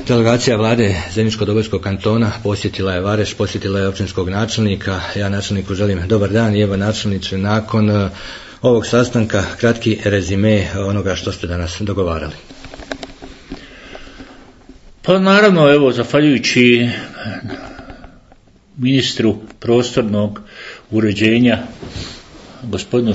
Delegacija vlade Zeničko-Dobojskog kantona posjetila je Vareš, posjetila je općinskog načelnika. Ja načelniku želim dobar dan i evo načelniče, nakon ovog sastanka kratki rezime onoga što ste danas dogovarali. Pa naravno, evo, zahvaljujući ministru prostornog uređenja gospodinu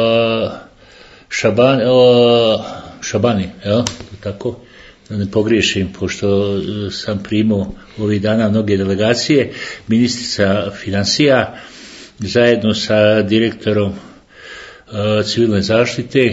Šabani, tako, da ne pogriješim, pošto sam primao ovih dana mnoge delegacije, ministrica financija zajedno sa direktorom civilne zaštite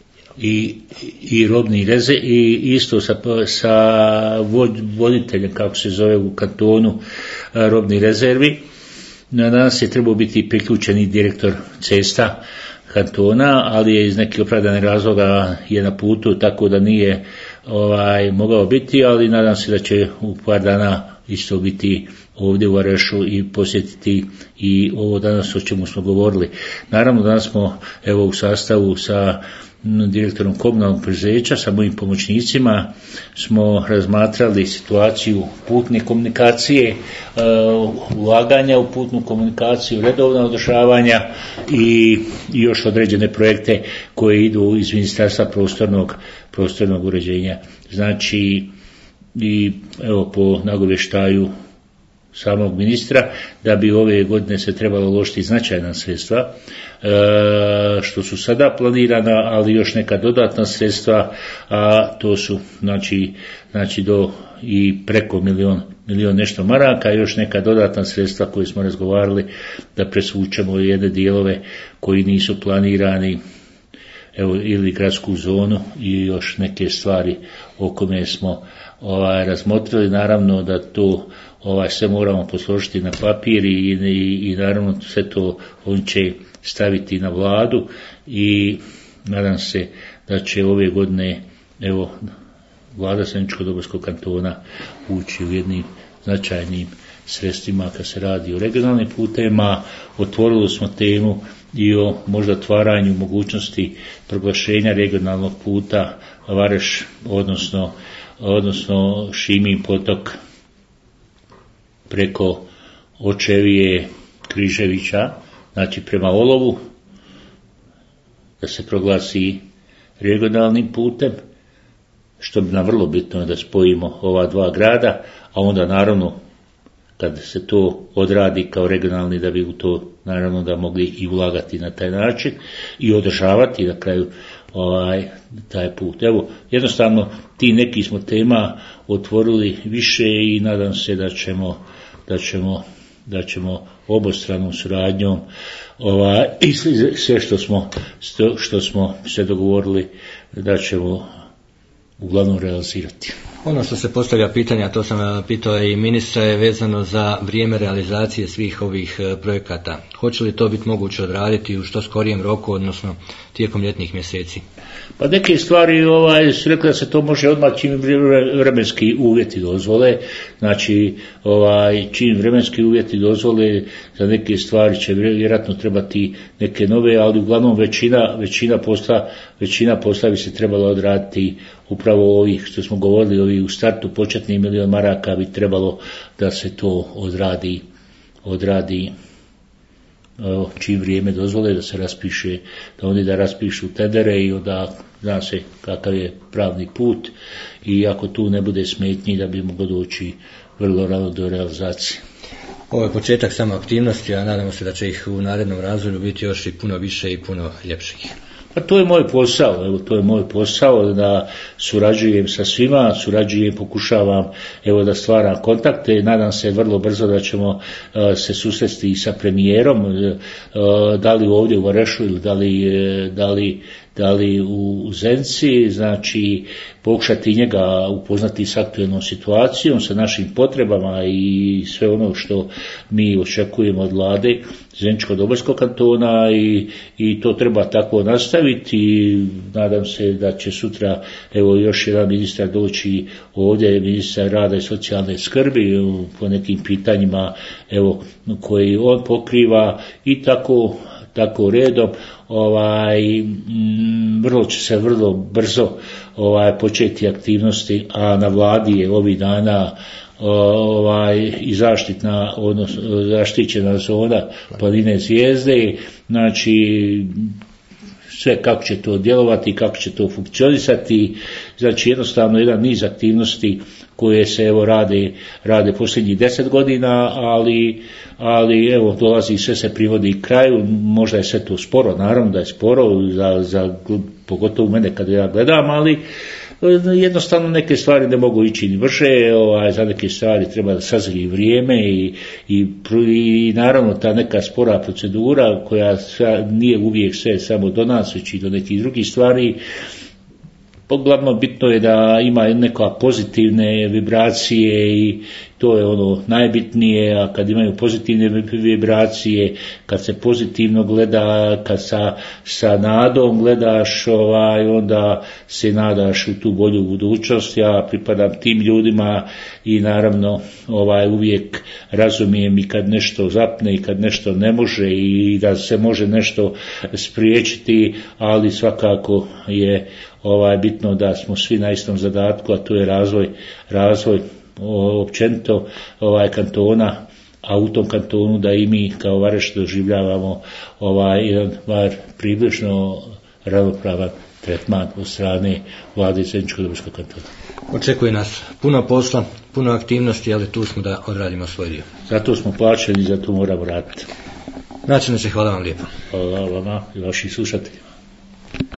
i robni rezervi i isto sa voditeljem, kako se zove u kantonu, robni rezervi. Na nas je trebao biti priključeni direktor cesta kantona, ali je iz nekih opravdanih razloga je na putu, tako da nije mogao biti, ali nadam se da će u par dana isto biti ovdje u Varešu i posjetiti i ovo danas o čemu smo govorili. Naravno, danas smo evo u sastavu sa direktorom komunalnog preduzeća, sa mojim pomoćnicima smo razmatrali situaciju putne komunikacije, ulaganja u putnu komunikaciju, redovna održavanja i još određene projekte koje idu iz Ministarstva prostornog uređenja. Znači, i evo po nagoveštaju samog ministra da bi ove godine se trebalo uložiti značajna sredstva što su sada planirana, ali još neka dodatna sredstva, a to su znači do i preko milion nešto maraka, još neka dodatna sredstva koje smo razgovarali da presvučemo jedne dijelove koji nisu planirani, evo, ili gradsku zonu i još neke stvari o kome smo razmotrili. Naravno da to sve moramo posložiti na papir i naravno sve to on će staviti na vladu i nadam se da će ove godine evo vlada Zeničko-Dobojskog kantona ući u jednim značajnim sredstvima kad se radi o regionalnim putevima. Otvorili smo temu i o možda otvaranju mogućnosti proglašenja regionalnog puta Vareš, odnosno Šimin potok preko Očevije, Križevića, znači prema Olovu, da se proglasi regionalnim putem, što bi nam vrlo bitno da spojimo ova dva grada, a onda naravno kad se to odradi kao regionalni, da bi u to naravno da mogli i ulagati na taj način i održavati na kraju taj put. Evo, jednostavno ti neki smo tema otvorili više i nadam se da ćemo obostranom suradnjom i sve što smo se dogovorili da ćemo uglavnom realizirati. Ono što se postavlja pitanja, to sam pitao i ministra, je vezano za vrijeme realizacije svih ovih projekata. Hoće li to biti moguće odraditi u što skorijem roku, odnosno tijekom ljetnih mjeseci? Pa neke stvari su rekli da se to može odmah čim vremenski uvjeti dozvole, znači čim vremenski uvjeti dozvole, za neke stvari će vjerojatno trebati neke nove, ali uglavnom većina posla bi se trebala odraditi upravo ovih što smo govorili, ovih u startu početni milion maraka bi trebalo da se to odradi čim vrijeme dozvole, da se raspiše, da oni da raspišu tendere i onda zna se kakav je pravni put i ako tu ne bude smetnji da bi moglo doći vrlo rano do realizacije. Ovo je početak samo aktivnosti, a nadamo se da će ih u narednom razdoblju biti još i puno više i puno ljepših. Pa to je moj posao, da surađujem sa svima, pokušavam da stvaram kontakte, nadam se vrlo brzo da ćemo se susresti i sa premijerom, da li ovdje u Varešu ili da li u Zenici, znači pokušati njega upoznati s aktualnom situacijom, sa našim potrebama i sve ono što mi očekujemo od vlade Zeničko-Dobojskog kantona i to treba tako nastaviti. Nadam se da će sutra još jedan ministar doći ovdje, ministar rada i socijalne skrbi po nekim pitanjima koje on pokriva i tako redom, vrlo brzo početi aktivnosti, a na vladi je ovih dana i zaštitna, odnosno zaštićena zona planine Zvijezde, znači sve kako će to djelovati, kako će to funkcionisati, znači jednostavno jedan niz aktivnosti koje se evo rade posljednjih 10 godina, ali evo dolazi, sve se privodi kraju, možda je sve to sporo, naravno da je sporo, pogotovo mene kad ja gledam, ali jednostavno neke stvari ne mogu ići ni brže, za neke stvari treba da sazrije vrijeme i naravno ta neka spora procedura koja nije uvijek sve samo do nas, već i do nekih drugih stvari. Uglavnom bitno je da ima neka pozitivne vibracije i to je ono najbitnije, a kad imaju pozitivne vibracije, kad se pozitivno gleda, kad sa nadom gledaš, onda se nadaš u tu bolju budućnost. Ja pripadam tim ljudima i naravno uvijek razumijem i kad nešto zapne i kad nešto ne može i da se može nešto spriječiti, ali svakako je bitno da smo svi na istom zadatku, a to je razvoj općenito kantona, a u tom kantonu da i mi kao Vareš doživljavamo jedan bar približno ravnopravan tretman od strane vlade Zeničko-Dobojskog kantona. Očekuje nas puno posla, puno aktivnosti, ali tu smo da odradimo svoj dio. Zato smo plaćeni, zato moramo raditi. Načelniče, hvala vam lijepo. Hvala vama i vaših slušateljima.